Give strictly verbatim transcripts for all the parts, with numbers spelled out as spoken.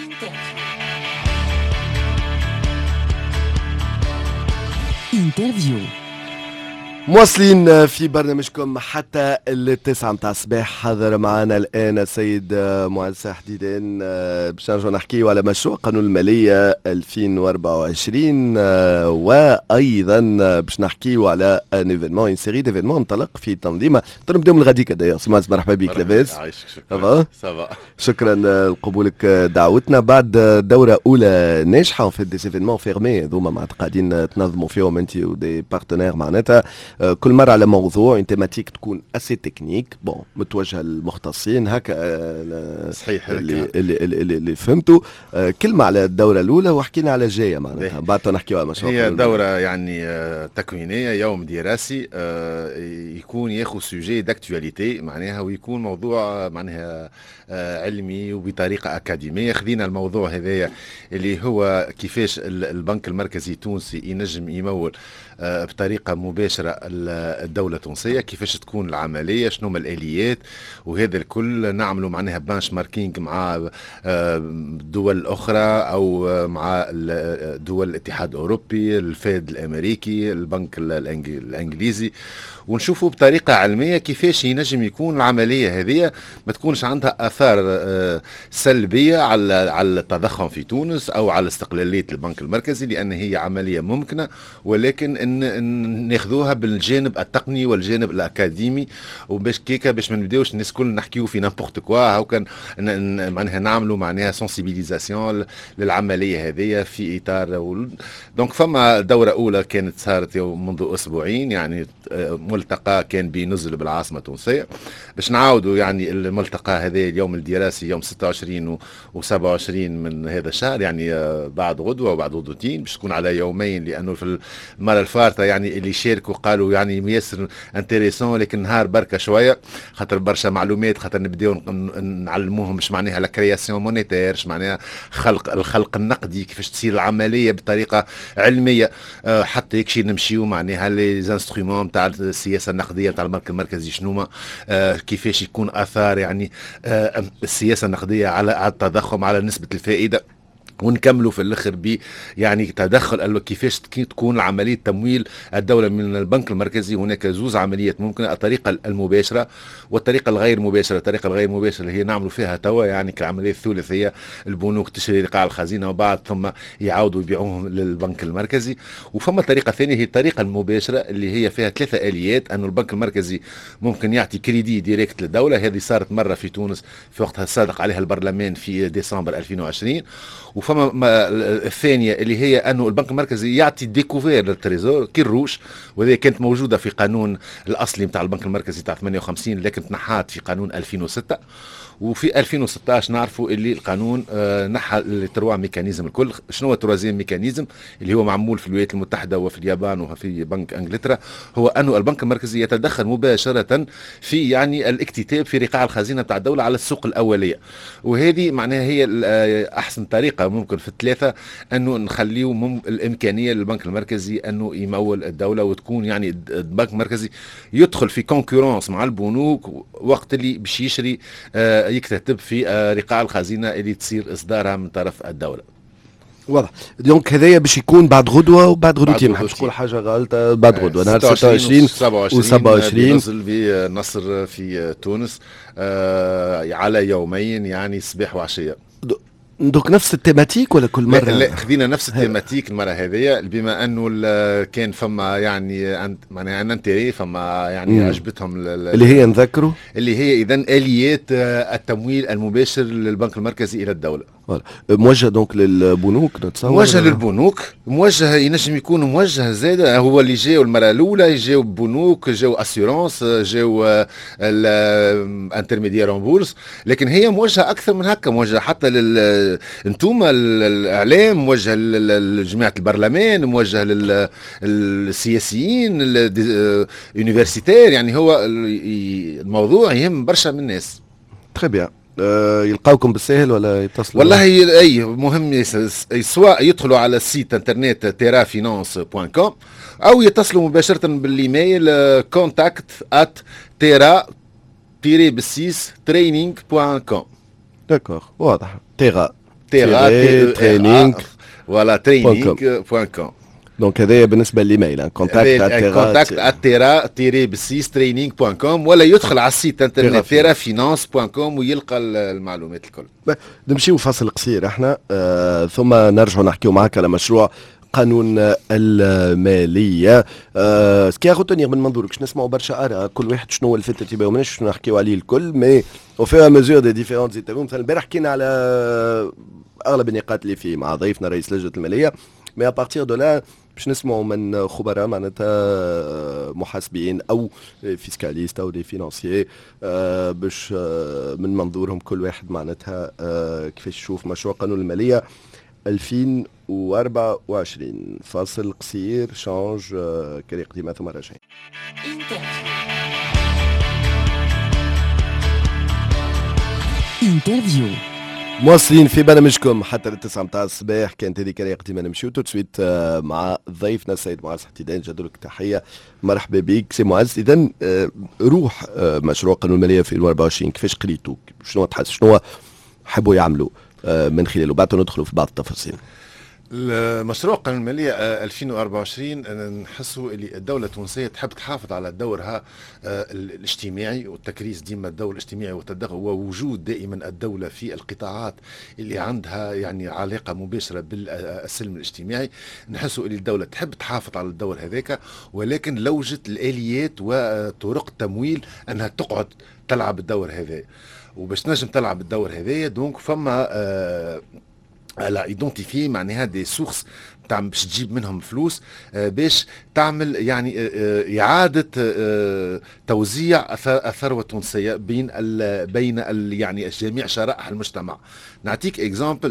انترفيو. مواصلين في برنامجكم حتى التسعة متاع الصباح. حاضر معنا الآن السيد معز حديدان باش نرجعوا نحكيو على مشروع قانون المالية ألفين وأربعة وعشرين، وأيضا باش نحكيو على ان ايفينمون ان سيري ديفينمون انطلق في تنظيمها. نبداو من الغديكة دايوغ. سي معز مرحبا بك. لاباس؟ شكرا. سافا. شكرا لقبولك دعوتنا بعد دورة أولى ناجحة في دي ايفينمون فيرمي ذوما مع قاعدين تنظموا فيهم أنت ودي بارتنير معناتها كل مرة على موضوع انتماتيك تكون اسي تكنيك بون متوجهة للمختصين هكا. صحيح. اللي, اللي, اللي, اللي فهمته. كلمة على الدورة الأولى وحكينا على الجاية معناتها بعد نحكيو على مشروع. هي دورة يعني تكوينية، يوم دراسي يكون ياخذ سوجي داكتواليتي معناها، ويكون موضوع معناها علمي وبطريقة أكاديمية. خذينا الموضوع هذايا اللي هو كيفاش البنك المركزي التونسي ينجم يمول بطريقة مباشرة الدولة التونسية، كيفاش تكون العملية، شنو ما الآليات، وهذا الكل نعملوا معناها بانش ماركينج مع دول أخرى أو مع دول الاتحاد الأوروبي، الفيد الأمريكي، البنك الإنجليزي، ونشوفوا بطريقة علمية كيفاش ينجم يكون العملية هذه ما تكونش عندها آثار سلبية على على التضخم في تونس أو على استقلالية البنك المركزي، لأن هي عملية ممكنة، ولكن إن, إن ناخذوها بالجانب التقني والجانب الأكاديمي، وباش كيكا باش ما نبداوش الناس كل نحكيو في نامبورت كوا هاو كان معناها نعملوا معناها سنسيبيليزاسيون للعملية هذه في إطار. دونك فما دورة أولى كانت صارت منذ أسبوعين، يعني ملتقى كان بنزل بالعاصمة التونسية باش نعاودوا يعني الملتقى هذا اليوم الدراسي يوم ستة وعشرين و سبعة وعشرين من هذا الشهر، يعني بعد غدوة وبعد غدوتين باش تكون على يومين، لأنه في المرة الفارطة يعني اللي شاركوا قالوا يعني ياسر انتريسون، لكن نهار بركة شوية خاطر برشا معلومات، خاطر نبداو نعلموهم مش معناها لا كرياسيون مونيتير، مش معناها خلق الخلق النقدي، كيفاش تصير العملية بطريقة علمية، حتى يكشي نمشيو معناها لي زانسترومون تاع السياسة النقدية تاع البنك المركزي شنو آه كيفاش يكون آثار يعني آه السياسة النقدية على على التضخم، على نسبة الفائدة، ونكملوا في الاخر ب يعني تدخل كيفاش تكون عمليه تمويل الدوله من البنك المركزي. هناك زوز عمليات ممكنه، الطريقه المباشره والطريقه الغير مباشره. الطريقه الغير مباشره اللي هي نعملوا فيها توا يعني كالعمليه الثلاثيه، البنوك تشري رقاع الخزينه وبعد ثم يعاودوا يبيعوهم للبنك المركزي. وفما طريقه ثانيه هي الطريقه المباشره اللي هي فيها ثلاثه اليات، انه البنك المركزي ممكن يعطي كريدي ديريكت للدوله، هذه صارت مره في تونس في وقتها صادق عليها البرلمان في ديسمبر ألفين وعشرين. وفما الثانية اللي هي أنه البنك المركزي يعطي ديكوفير للتريزور كالروش، وهذه كانت موجودة في قانون الأصلي متاع البنك المركزي تاع ثمانية وخمسين، لكن تنحات في قانون ألفين وستة. وفي ألفين وستة عشر نعرفوا اللي القانون آه نحى التروا ميكانيزم الكل. شنو هو التروازيام ميكانيزم اللي هو معمول في الولايات المتحدة وفي اليابان وفي بنك انجلترا؟ هو أنه البنك المركزي يتدخل مباشرة في يعني الاكتتاب في رقاع الخزينة بتاع الدولة على السوق الأولية، وهذه معناها هي أحسن طريقة ممكن في الثلاثة أنه نخليه مم الإمكانية للبنك المركزي أنه يمول الدولة، وتكون يعني البنك المركزي يدخل في كونكورانس مع البنوك وقت اللي باش يشري آه يكتتب في رقاع الخزينة اللي تصير إصدارها من طرف الدولة. واضح. دونك هذايا باش يكون بعد غدوة وبعد غدوتين، ما حبش نقول حاجة غلطة. بعد غدوة نهار ستة وعشرين و سبعة وعشرين نزل بنصر في تونس آه على يومين، يعني صباح وعشية. دوك نفس التيماتيك ولا كل مرة؟ لا, لا خذينا نفس التيماتيك المرة هذه، بما انه كان فما يعني معناها انتري فما يعني مم. عجبتهم اللي هي نذكروا اللي هي اذا اليات التمويل المباشر للبنك المركزي الى الدولة. موجه دونك للبنوك نتصور؟ موجه للبنوك، موجه ينجم يكون موجه زاد. هو اللي جاوا المره الاولى جاوا بنوك، جاوا اسيورونس، جاوا الانترميديير اون بورس، لكن هي موجهه اكثر من هكا، موجهه حتى لل انتم الاعلام، موجهه لجماعه البرلمان، موجهه للسياسيين اليونيفرسيتير، يعني هو الموضوع يهم برشا من الناس. تري بيان. أه يلقاوكم بالسهل ولا يتصلوا؟ والله اي مهم سواء يدخلوا على السيت انترنت تيرا فينانس بوان كوم او يتصلوا مباشره بالايميل كونتاكت ات تيرا تيري بالسيس ترينينغ بوان كوم. داكور واضح. تيرا تيرا ترينينغ ولا ترينينغ بوان كوم. دونك هذايا بالنسبه للايميل كونتاكت كونتاكت اتيرا تيري بسيس ترينينغ بوان كوم، ولا يدخل على السيت انترنت تيرا فينانس بوان كوم ويلقى المعلومات الكل. نمشيو فاصل قصير احنا آه ثم نرجع نحكيو معك على مشروع قانون الماليه. آه سكي غوتونيغ من منظورك باش نسمعوا برشا اراء كل واحد شنو الفت انتباهه، ماناش شنو نحكيو عليه الكل، مي او فيغ ميزور دي ديفيرونت انترفيو. مثلا البارح حكينا على اغلب النقاط اللي فيه مع ضيفنا رئيس لجنه الماليه، مي ابارتيغ دو لا باش نسمعوا من خبراء معناتها محاسبين او فيسكاليست او دي فينانسيي باش من منظورهم كل واحد معناتها كيفاش يشوف مشروع قانون الماليه ألفين وأربعة وعشرين. فاصل قصير شانج كري قديمه ثم راجعين. انترفيو مواصلين في برنامجكم حتى التسعة متاع الصباح. كانت هذيك الطريقة ديما نمشيو تو سويت مع ضيفنا السيد معز حتيدان. جدولك تحية، مرحبا بك سي معز. إذا روح مشروع قانون المالية في ألفين وأربعة وعشرين كيفاش قريتوا؟ شنو تحس شنو حبوا يعملوا من خلاله؟ بعد ندخلوا في بعض التفاصيل. المشروع قانون المالية ألفين وأربعة وعشرين نحسوا اللي الدولة التونسية تحب تحافظ على دورها الاجتماعي والتكريس ديما الدور الاجتماعي والتدخل ووجود دائما الدولة في القطاعات اللي عندها يعني علاقة مباشرة بالسلم الاجتماعي. نحسوا اللي الدولة تحب تحافظ على الدور هذاك، ولكن لوجت الآليات وطرق التمويل أنها تقعد تلعب الدور هذا. وباش تنجم تلعب الدور هذايا دونك فما آه على ايدونتيفي معناها دي سورس تاع باش تجيب منهم فلوس باش تعمل يعني اعاده توزيع الثروه التونسيه بين ال بين ال يعني جميع شرائح المجتمع. نعطيك اكزامبل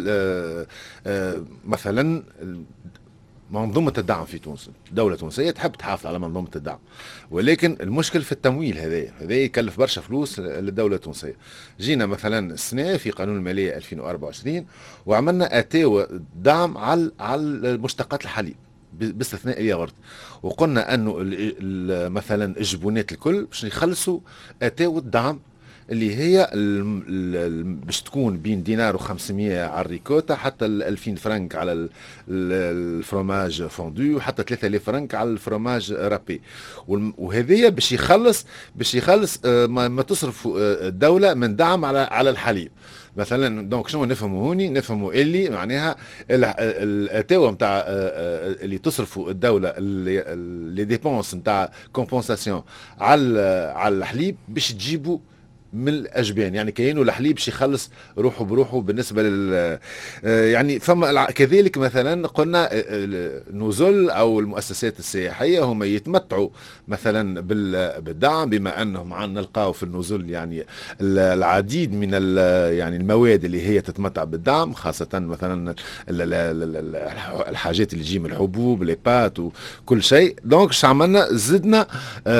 مثلا منظومة الدعم في تونس. الدولة التونسية تحب تحافظ على منظومة الدعم، ولكن المشكل في التمويل. هذا هذا يكلف برشا فلوس للدولة التونسية. جينا مثلا السنة في قانون المالية ألفين وأربعة وعشرين وعملنا اتاوى دعم على على مشتقات الحليب باستثناء الياغورت، وقلنا انه مثلا الجبونات الكل باش يخلصوا اتاوى الدعم اللي هي باش تكون بين دينار وخمسمية على الريكوتا حتى ألفين فرنك على الفرomage فوندو وحتى ثلاثة آلاف فرنك على الفرomage رابي. وهذه باش يخلص باش يخلص ما تصرف الدولة من دعم على على الحليب مثلا. دونك شنو نفهموا هوني؟ نفهموا اللي معناها الاتاوى نتاع اللي تصرفوا الدوله لي ديبونس نتاع كومبونساسيون على على الحليب باش تجيبوا من الاجبان، يعني كاينه الحليب باش يخلص روحه بروحه بالنسبه لل يعني. فما كذلك مثلا قلنا النزل او المؤسسات السياحيه هم يتمتعوا مثلا بالدعم، بما انهم عندنا نلقاو في النزل يعني العديد من يعني المواد اللي هي تتمتع بالدعم، خاصه مثلا الحاجات اللي تجي من الحبوب لي بات وكل شيء. دونك اش عملنا؟ زدنا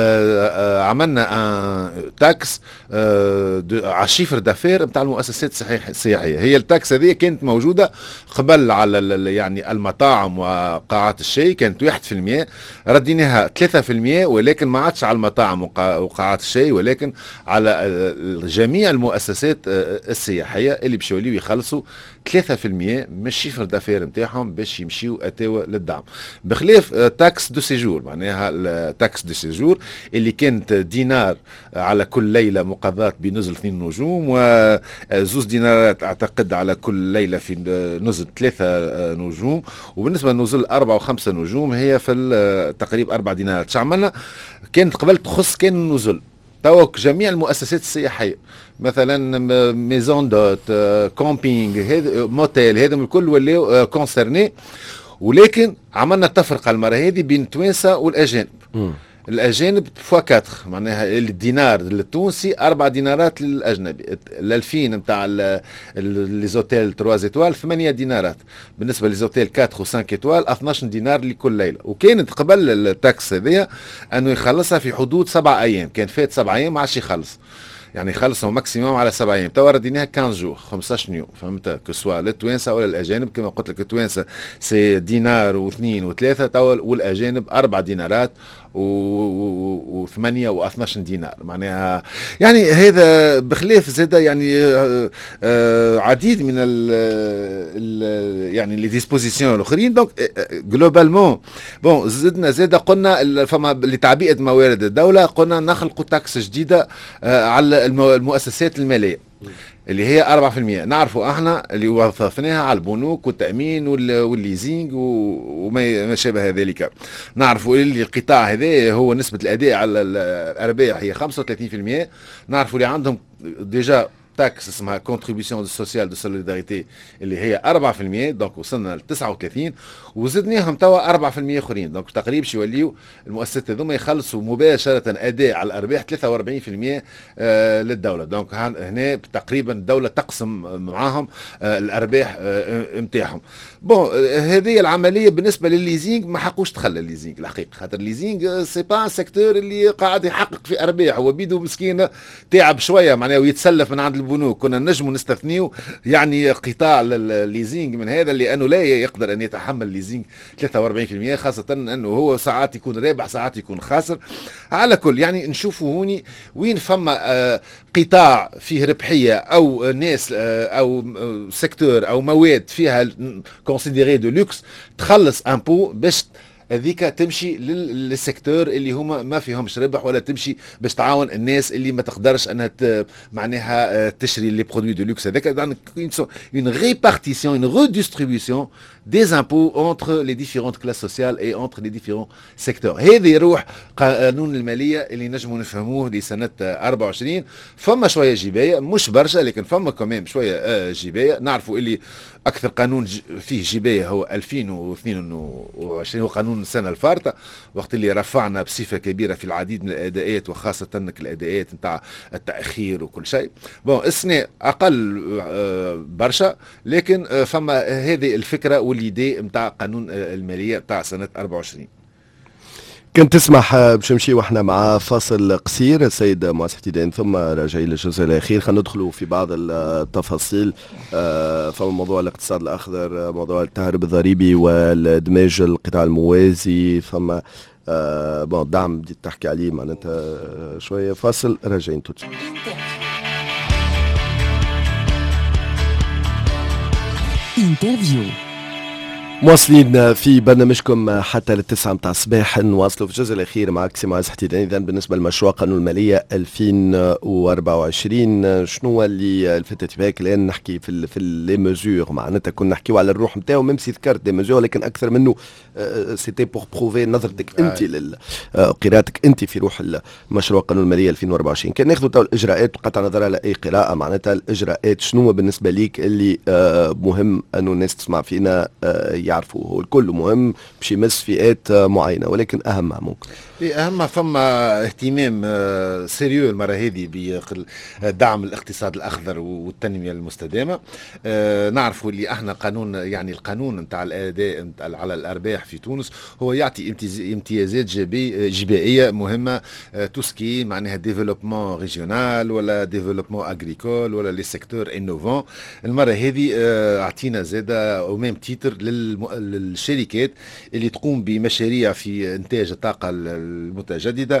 عملنا تاكس على الشيفر دافير نتاع المؤسسات السياحيه. هي التاكس هذه كانت موجوده قبل على يعني المطاعم وقاعات الشاي، كانت واحد في المية، رديناها ثلاثة في المية، ولكن ما عادش على المطاعم وقاعات الشاي، ولكن على جميع المؤسسات السياحيه اللي باش يوليو يخلصوا ثلاثة في المية من الشيفر دافير نتاعهم باش يمشيو اتاوى للدعم، بخلاف تاكس دو سيجور. معناها التاكس دو سيجور اللي كانت دينار على كل ليله مقاضاه بنزل اثنين نجوم، وزوز دينارات اعتقد على كل ليله في نزل ثلاثه نجوم، وبالنسبه لنزل اربعه وخمسه نجوم هي في تقريبا اربع دينارات. شو عملنا؟ كانت قبل تخص كان النزل، توك جميع المؤسسات السياحيه مثلا ميزون دوت كومبينغ هذا موتيل هذم الكل ولاو كونسرني، ولكن عملنا تفرقه المره هذه بين التوانسه والاجانب. م. الاجانب فوا أربعة، معناها الدينار التونسي اربع دينارات للاجنبي. ال ألفين نتاع لي زوتيل ثلاثة ايطوال ثمانية دينارات، بالنسبه للزوتيل أربعة و خمسة ايطوال اثناش دينار لكل ليله. وكانت قبل التاكس هذيا انه يخلصها في حدود سبع ايام، كان فات سبع ايام ما عادش يخلص. يعني يخلصوا ماكسيموم على سبع ايام، توا رديناها خمسة جور خمسطاش يوم، فهمت؟ كسوا للتوانسه ولا الاجانب. كما قلت لك التوانسه سي دينار واثنين وثلاثه، توا والاجانب اربع دينارات وثمانية واثناش دينار معناها. يعني هذا بخلاف زاد يعني آه آه عديد من ال ال يعني لي ديسبوزيسيون الاخرين. دونك جلوبالمون بون زدنا زاد قلنا فما لتعبئه موارد الدوله، قلنا نخلقوا تاكس جديده آه على المؤسسات الماليه اللي هي أربعة بالمئة. نعرفوا احنا اللي وظفناها على البنوك والتامين والليزينغ وما شابه ذلك. نعرفوا اللي القطاع هذا هو نسبه الاداء على الارباح هي خمسة وثلاثين بالمئة. نعرفوا اللي عندهم ديجا تاكس اسمها كونتريبيسيون دو سوسيال دو سوليداريتي اللي هي أربعة بالمئة، دونك وصلنا ل تسعة وثلاثين وزدناهم توا أربعة بالمئة اخرين. دونك تقريبا شي يوليو المؤسسات هذوما يخلصوا مباشره اداء على الارباح ثلاثة وأربعين بالمئة آه للدوله. دونك هنا تقريبا الدوله تقسم معاهم آه الارباح نتاعهم. آه بون آه هذه العمليه بالنسبه للليزينغ ما حقوش تخلى الليزينغ الحقيقه، خاطر الليزينغ سي با سيكتور اللي قاعد يحقق في ارباح، هو بيدو مسكين تعب شويه معناه ويتسلف من عند البنوك. كنا نجموا نستثنيو يعني قطاع الليزينغ من هذا، لانه لا يقدر ان يتحمل ليزينغ ثلاثة وأربعين بالمئة، خاصه انه هو ساعات يكون رابح ساعات يكون خاسر. على كل يعني نشوفوا هوني وين فما آه قطاع فيه ربحيه او ناس آه او سيكتور او مواد فيها كونسيديري دو لوكس تخلص امبو باش هذيك تمشي للسيكتور اللي هما ما فيهمش ربح، ولا تمشي باش تعاون الناس اللي ما تقدرش انها معناها تشري لي برودوي دو لوكس. هذاك une répartition, une redistribution des impôts entre les différentes classes sociales et entre les différents secteurs. هذه يروح قانون الماليه اللي نجموا نفهموه لسنه أربعة وعشرين. فما شويه جبايه مش برشا، لكن فما كمان شويه جبايه. نعرفوا اللي اكثر قانون فيه جبايه هو ألفين واثنين وعشرين، هو قانون السنه الفارطه، وقت اللي رفعنا بصفه كبيره في العديد من الاداءات، وخاصه الاداءات نتاع التاخير وكل شيء. بون السنه اقل برشا، لكن فما هذه الفكره واليدي نتاع قانون الماليه نتاع سنه أربعة وعشرين. كنت تسمح باش نمشي واحنا مع فاصل قصير السيد معز حديدان، ثم راجعين للجزء الاخير. خلينا ندخلوا في بعض التفاصيل. فما موضوع الاقتصاد الاخضر، موضوع التهرب الضريبي والدماج القطاع الموازي، فما بون الدعم بديت تحكي عليه معناتها شويه. فاصل راجعين توت. انترفيو مواصلين في برنامجكم حتى للتسعة متاع الصباح. نواصلوا في الجزء الأخير معك سي معز حديدان. إذا بالنسبة لمشروع قانون المالية ألفين وأربعة وعشرين، شنو اللي لفت انتباهك الآن؟ نحكي في ال في لي ميزور، معناتها كنا نحكيو على الروح نتاعو، ميم سي ذكرت دي ميزور، لكن أكثر منه سيتي بور بروفي نظرتك أنت قراءتك أنت في روح المشروع قانون المالية ألفين وأربعة وعشرين. كان ناخذوا تو الإجراءات بقطع نظر على أي قراءة، معناتها الإجراءات شنو بالنسبة ليك اللي مهم أنه الناس تسمع فينا يعرفوا؟ هو الكل مهم باش يمس فئات معينه، ولكن اهمها ممكن اهمها فما اهتمام سيريو المره هذه بدعم الاقتصاد الاخضر والتنميه المستدامه. اه نعرفوا اللي احنا قانون يعني القانون نتاع الاداء على الارباح في تونس هو يعطي امتيازات جبائيه مهمه، توسكي معناها ديفلوبمون ريجيونال ولا ديفلوبمون اغريكول ولا لي سيكتور انوفون. المره هذه اه اعطينا زاده او ميم تيتر للشركات اللي تقوم بمشاريع في انتاج الطاقه المتجدده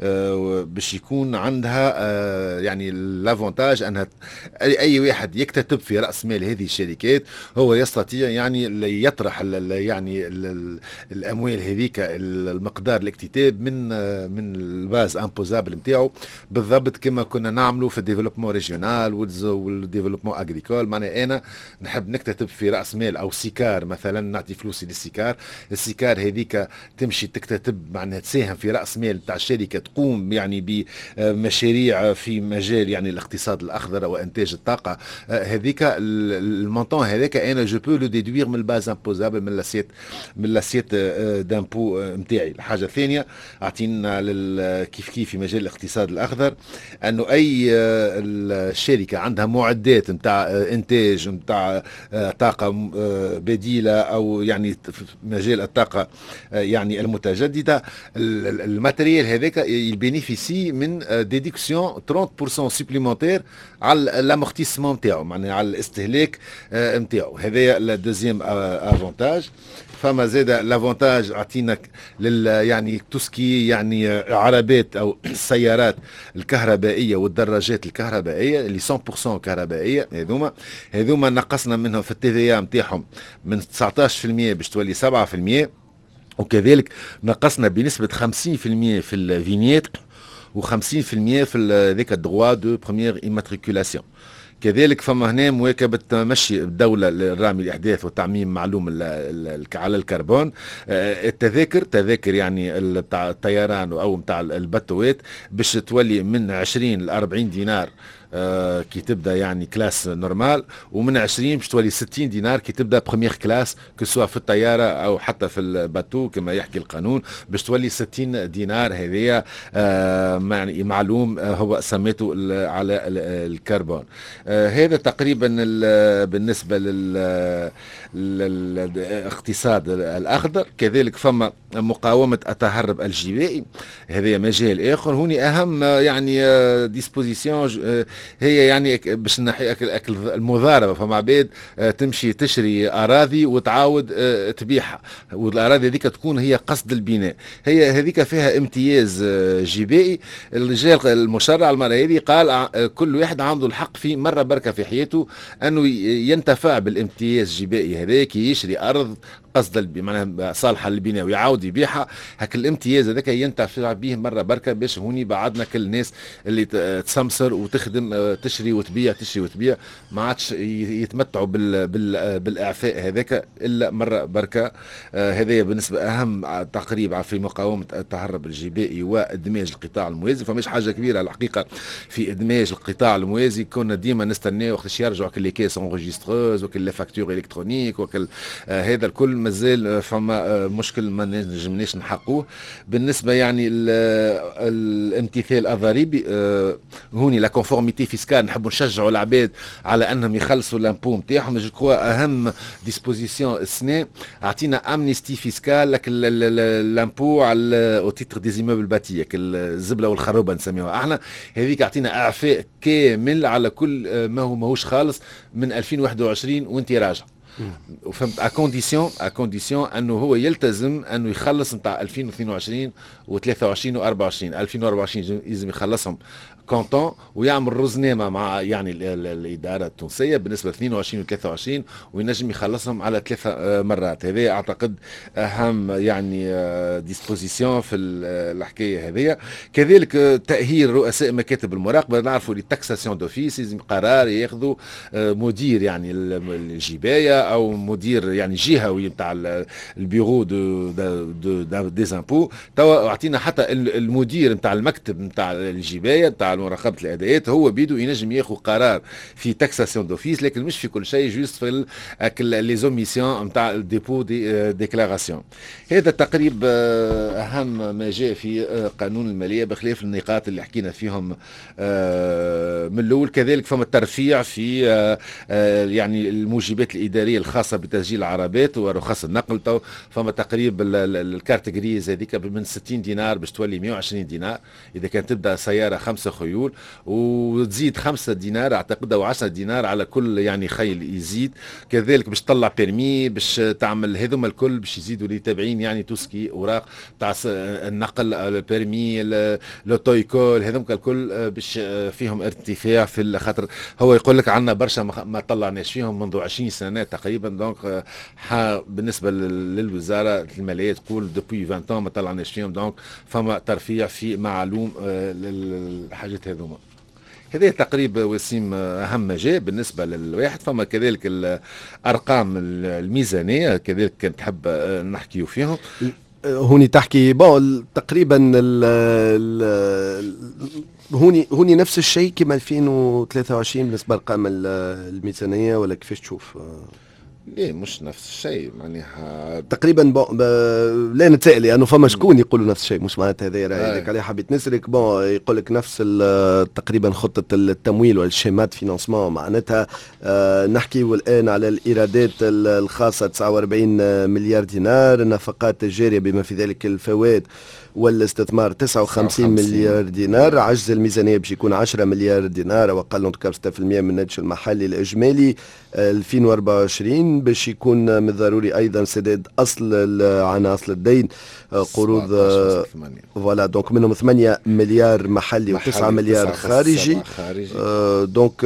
باش يكون عندها يعني لافونتاج انها اي واحد يكتتب في راس مال هذه الشركات هو يستطيع يعني يطرح يعني الاموال هذيك المقدار الاكتتاب من من الباز امبوزابل نتاعو، بالضبط كما كنا نعملوا في الديفلوبمون ريجيونال والديفلوبمون اغريكول. معناها انا نحب نكتتب في راس مال او سيكار مثلا، نعطي فلوسي للسيكار، السيكار هذيك تمشي تكتتب معناها تساهم في راس مال تاع الشركه تقوم يعني بمشاريع في مجال يعني الاقتصاد الاخضر وانتاج الطاقه هذيك. المونطون هذاك انا جو بو لو ديدوير من الباز امبوزابل من لاسيت من لاسيت دامبو نتاعي. الحاجه الثانيه اعطينا كيف كيف في مجال الاقتصاد الاخضر انه اي الشركه عندها معدات نتاع انتاج نتاع طاقه بديله او يعني في مجال الطاقه يعني المتجدده، الماتريال هذاك يبينيفيسي من ديديكسيون ثلاثين بالمئة سوبليمونتير على الامورتيسمون نتاعو، معناها على الاستهلاك نتاعو. هذايا الدوزيام افونتاج. فما زاد لافونتاج عطينا لل يعني توسكي يعني عربات او السيارات الكهربائيه والدراجات الكهربائيه اللي مية بالمئة كهربائيه، هذوما هذوما نقصنا منهم في التي في نتاعهم من تسعطاش بالمئة باش تولي سبعة بالمئة، وكذلك نقصنا بنسبه خمسين بالمئة في الفينيت وخمسين بالمئة في ذيك الدغوا دو بروميير ايماتريكولاسيون. كذلك فما هنا مواكبة تمشي الدولة للرامي الإحداث وتعميم معلوم على الكربون. التذاكر تذاكر يعني بتاع الطيران أو بتاع البتوات باش تولي من عشرين ل أربعين دينار آه كي تبدا يعني كلاس نورمال، ومن عشرين باش تولي ستين دينار كي تبدا بروميير كلاس كسوا في الطياره او حتى في الباتو كما يحكي القانون باش تولي ستين دينار. هذه آه يعني معلوم آه هو سميته على الكربون. آه هذا تقريبا بالنسبه للاقتصاد الاخضر. كذلك فما مقاومه التهرب الجبائي، هذا مجال اخر. هوني اهم يعني آه ديسبوزيسيون آه هي يعني باش نحي المضاربه. فما عباد تمشي تشري اراضي وتعاود تبيعها، والاراضي هذيك تكون هي قصد البناء، هي هذيك فيها امتياز جبائي. الرجال المشرع المره هذه قال كل واحد عنده الحق في مره بركه في حياته انه ينتفع بالامتياز الجبائي هذا، كي يشري ارض قصد معناها صالحه للبناء ويعاود يبيعها، هك الامتياز هذاك ينتفع به مره بركه باش هوني بعدنا كل الناس اللي تسمسر وتخدم تشري وتبيع تشري وتبيع ما عادش يتمتعوا بال بال بالاعفاء هذاك الا مره بركه. آه هذا بالنسبه اهم تقريبا في مقاومه التهرب الجبائي وادماج القطاع الموازي. فماش حاجه كبيره الحقيقه في ادماج القطاع الموازي، كنا ديما نستناو وقتاش يرجعوا كل لي كيس انغيستروز وكل لي فاكتور الكترونيك وكل آه هذا الكل مازال فما مشكل ما نجمناش نحقوه. بالنسبه يعني الامتثال الضريبي آه هوني لا كونفورميتي فيسكال، نحبوا نشجعوا العباد على انهم يخلصوا لامبو نتاعهم. جو كوا اهم ديسبوزيسيون السنه عطينا امنيستي فيسكال لك لامبو على او تيتر دي زيموبل باتيه الزبله والخروبه نسميوها احنا، هذيك عطينا اعفاء كامل على كل ما هو ماهوش خالص من ألفين وواحد وعشرين وانت راجع. وفهمت اكونديسيون اكونديسيون انه هو يلتزم انه يخلص نتاع ألفين واثنين وعشرين وثلاثة وعشرين وأربعة وعشرين. ألفين وأربعة وعشرين لازم يخلصهم كونتون ويعمل رزنامه مع يعني الاداره التونسيه بالنسبه ل اثنين وعشرين و ثلاثة وعشرين، وينجم يخلصهم على ثلاثه مرات. هذا اعتقد اهم يعني ديسبوزيسيون في الحكايه هذه. كذلك تاهيل رؤساء مكاتب المراقبه. نعرفوا لي تاكساسيون دوفيس لازم قرار ياخذوا مدير يعني الجبايه او مدير يعني جهوي نتاع البيرو دو دو دي زامبو. توا اعطينا حتى المدير نتاع المكتب نتاع الجبايه نتاع مراقبه الاداءات هو بيدو ينجم ياخذ قرار في تاكساسيون دوفيس، لكن مش في كل شيء، جوست في لي زوميسيون نتاع الديبو دي ديكلاراسيون. هذا تقريبا اهم ما جاء في قانون الماليه بخلاف النقاط اللي حكينا فيهم من الاول. كذلك فما الترفيع في يعني الموجبات الاداريه الخاصه بتسجيل العربات ورخص النقل. تو فما تقريبا الكارت جريز هذيك من ستين دينار باش تولي مئة وعشرين دينار اذا كانت تبدا سياره خمسه خيول، وتزيد خمسة دينار اعتقد او عشرة دينار على كل يعني خيل يزيد. كذلك باش تطلع بيرمي باش تعمل هذوما الكل باش يزيدوا لي تابعين يعني توسكي اوراق تاع النقل البيرمي لوتويكول هذوما الكل باش فيهم ارتفاع في خاطر هو يقول لك عندنا برشا ما طلعناش فيهم منذ عشرين سنه تقريبا. دونك بالنسبه للوزاره الماليه تقول دوبوي عشرين ما طلعناش فيهم، دونك فما ترفيع في معلوم الحاجات هذوما. هذا تقريبا وسيم اهم ما جاء بالنسبه للواحد. فما كذلك الارقام الميزانيه كذلك كنت تحب نحكيو فيهم. هوني تحكي بون تقريبا ال ال هوني هوني نفس الشيء كما ألفين وثلاثة وعشرين بالنسبه للقائمه الميزانيه، ولا كيفاش تشوف؟ ليه مش نفس الشيء معناها تقريبا بون ب... لا نتسائل لانه فما شكون يقولوا نفس الشيء، مش معناتها هذا راي هذاك عليه حبيت نسالك. بون يقول لك نفس تقريبا خطه التمويل والشيمات فينانسمون معناتها. آه نحكي الان على الايرادات الخاصه تسعة وأربعين مليار دينار، النفقات الجاريه بما في ذلك الفوائد والاستثمار تسعة وخمسين مليار دينار، عجز الميزانيه باش يكون عشرة مليار دينار واقل ستة بالمئة من الناتج المحلي الاجمالي. ألفين وأربعة وعشرين باش يكون من الضروري ايضا سداد اصل عن اصل الدين، قروض فوالا دونك منهم ثمانية مليار محلي و9 مليار خارجي. آه دونك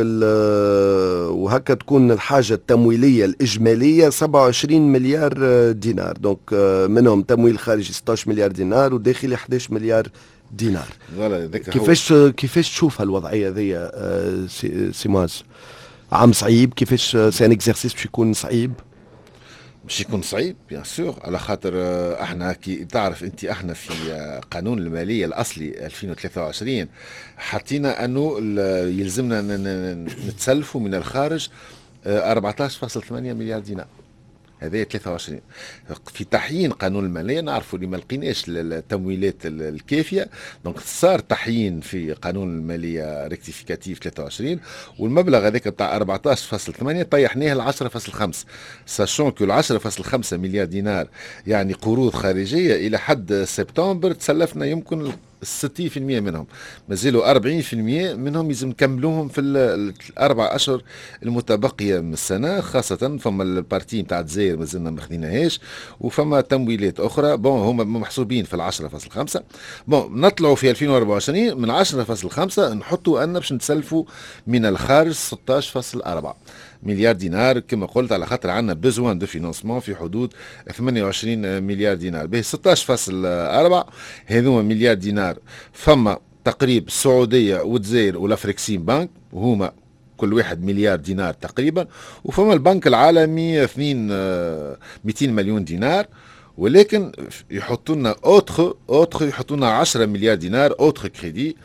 وهكا تكون الحاجه التمويليه الاجماليه سبعة وعشرين مليار دينار، دونك آه منهم تمويل خارجي ستة عشر مليار دينار وداخلي أحد عشر مليار دينار. كيفاش كيفاش تشوف هالوضعيه ذي آه سي, سي مواز؟ عام صعيب، كيفاش سي ان اكزرسيس باش يكون صعيب؟ باش يكون صعيب بيان سور، على خاطر احنا كي تعرف انت احنا في قانون الماليه الاصلي ألفين وثلاثة وعشرين حطينا انه يلزمنا نتسلفوا من الخارج أربعة عشر فاصلة ثمانية مليار دينار. هذا ثلاثة وعشرين في تحيين قانون الماليه نعرفوا اللي ما لقيناش التمويلات الكافيه، دونك صار تحيين في قانون الماليه ريكتيفيكاتيف ثلاثة وعشرين، والمبلغ هذاك بتاع أربعة عشر فاصلة ثمانية طيحناه ل عشرة فاصلة خمسة، ساشون كو ال عشرة فاصلة خمسة مليار دينار يعني قروض خارجيه الى حد سبتمبر تسلفنا يمكن ستين بالمئة منهم، مازالوا أربعين بالمئة منهم لازم نكملوهم في الأربع أشهر المتبقية من السنة، خاصة فما البارتي نتاع الجزائر مازلنا ما خديناهاش، وفما تمويلات أخرى بون هما محسوبين في العشرة فاصلة خمسة. بون نطلعوا في ألفين وأربعة وعشرين من عشرة فاصلة خمسة نحطوا أن باش نتسلفوا من الخارج ستة عشر فاصلة أربعة مليار دينار كما قلت، على خاطر عندنا بيزوان دو فينانسمون في حدود ثمانية وعشرين مليار دينار. به ستة عشر فاصلة أربعة هذوما مليار دينار فما تقريب السعوديه والجزائر والافريكسيم بانك وهما كل واحد مليار دينار تقريبا، وفما البنك العالمي اثنين مئتين مليون دينار، ولكن يحطوا لنا اوتخ اوتخ يحطوا لنا عشرة مليار دينار اوتخ كريدي.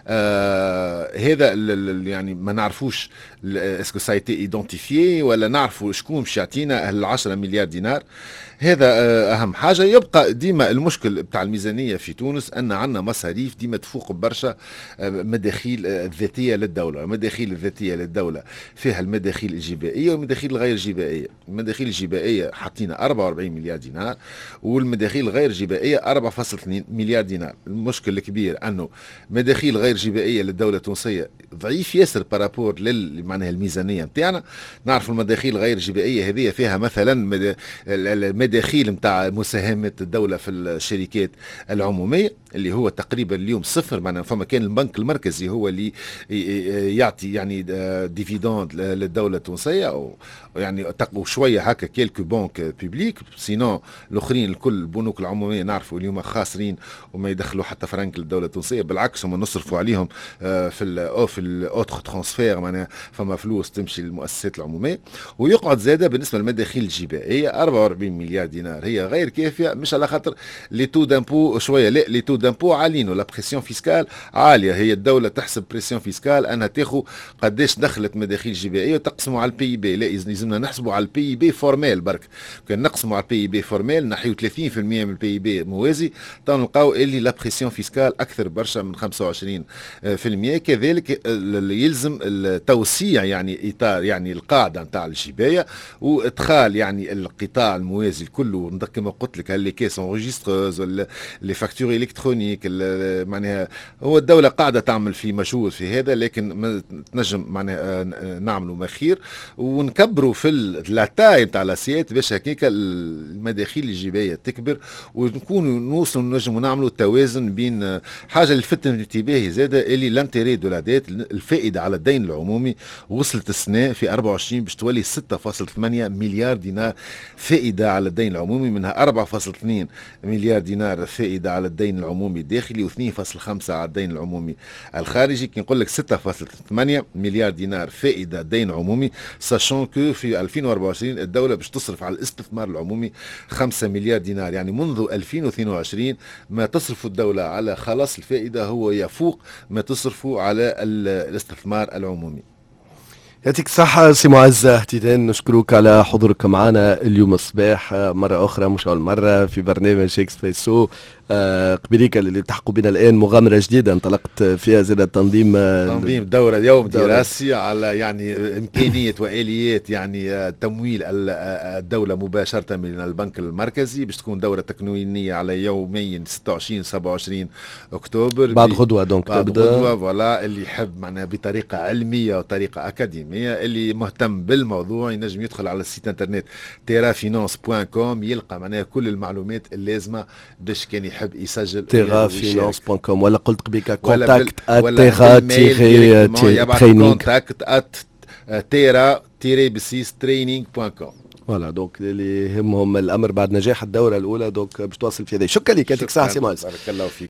آه هذا يعني ما نعرفوش اسكو سايتي ايدونتيفيي ولا نعرفوا شكون باش يعطينا ال عشرة مليار دينار. هذا آه اهم حاجه. يبقى ديما المشكل بتاع الميزانيه في تونس ان عندنا مصاريف ديما تفوق برشا آه مداخيل آه الذاتيه للدوله. المداخيل الذاتيه للدوله فيها المداخيل الجبائيه والمداخيل الغير جبائيه. المداخيل الجبائيه حاطين أربعة وأربعين مليار دينار والمداخيل الغير جبائيه أربعة فاصلة اثنين مليار دينار. المشكل الكبير انه مداخيل غير جبائيه للدوله التونسيه ضعيف ياسر بارابور لل معناها الميزانيه نتاعنا. نعرف المداخيل غير جبائيه هذه فيها مثلا المداخيل نتاع مساهمه الدوله في الشركات العموميه اللي هو تقريبا اليوم صفر، معناها فما كان البنك المركزي هو اللي يعطي يعني ديفيدوند للدوله التونسيه او يعني تقوا شويه هكا كيلكو بنك بيبليك، سينون الاخرين الكل البنوك العموميه نعرفوا اليوم خاسرين وما يدخلوا حتى فرنك للدوله التونسيه، بالعكس هم نصرفوا عليهم في ال في الاوتر ترانسفير، معناها فما فلوس تمشي للمؤسسات العموميه. ويقعد زاده بالنسبه للمداخيل الجبائيه أربعة وأربعين مليار دينار، هي غير كافيه مش على خاطر لي تو دامبو شويه، لا لي تو دامبو عاليين ولا بريسيون فيسكال عاليه. هي الدوله تحسب بريسيون فيسكال انها تاخذ قداش دخلت مداخيل جبائيه وتقسموا على البي بي، لا لازمنا نحسبوا على البي بي فورميل برك. كان نقسموا على البي بي فورميل نحيو ثلاثين بالمئة من البي بي موازي، تو نلقاو اللي لا بريسيون فيسكال اكثر برشا من خمسة وعشرين بالمئة. كذلك يلزم التوسيع يعني اطار يعني القاعده نتاع الجبايه وادخال يعني القطاع الموازي كله، كما قلت لك اللي كيس انجستروز لي فاكتور الكترونيك، معناها هو الدوله قاعده تعمل في مجهود في هذا، لكن ما تنجم معناها نعملوا ما خير ونكبروا في التاي نتاع لاسيات باش هكاك المداخيل الجبايه تكبر ونكونوا نوصلوا نجموا نعملوا توازن بين حاجه اللي لفتت انتباهي زاده اللي لانتيري دو لا ديت، الفائده على الدين العمومي وصلت السنه في أربعة وعشرين باش تولي ستة فاصلة ثمانية مليار دينار فائده على الدين العمومي، منها أربعة فاصلة اثنين مليار دينار فائده على الدين العمومي الداخلي واثنين فاصلة خمسة على الدين العمومي الخارجي. كي نقول لك ستة فاصلة ثمانية مليار دينار فائده دين عمومي، ساشون كو في ألفين وأربعة وعشرين الدوله باش تصرف على الاستثمار العمومي خمسة مليار دينار، يعني منذ ألفين واثنين وعشرين ما تصرف الدوله على خلاص الفائده هو يفوق ما تصرفوا على الاستثمار العمومي. يعطيك الصحة سي معز احتدان، نشكرك على حضورك معنا اليوم الصباح مرة أخرى، مش أول مرة في برنامج إكسبريسو. آه قبليك اللي تحقوا بنا الآن مغامرة جديدة انطلقت فيها زاد التنظيم آه تنظيم دورة يوم دراسي على يعني إمكانية وآليات يعني تمويل الدولة مباشرة من البنك المركزي، باش تكون دورة تكوينية على يومين ستة وعشرين سبعة وعشرين أكتوبر بعد غدوة. دونك بعد تبدأ غدوة فوالا. اللي يحب معناها بطريقة علمية وطريقة أكاديمية، اللي مهتم بالموضوع ينجم يدخل على السيت انترنت تيرا فينانس دوت كوم، يلقى معناها كل المعلومات اللازمة باش كان يحب يسجل تيرا فينانس دوت كوم، ولا قلت قبيك كونتاكت تيرا تيرا كونتاكت ات تيرا تيري بسيس ترينينغ دوت كوم. فوالا دونك اللي يهمهم الامر بعد نجاح الدوره الاولى دونك باش توصل في هذا. شكرا لك، يعطيك الصحه سي معز. بارك الله فيك.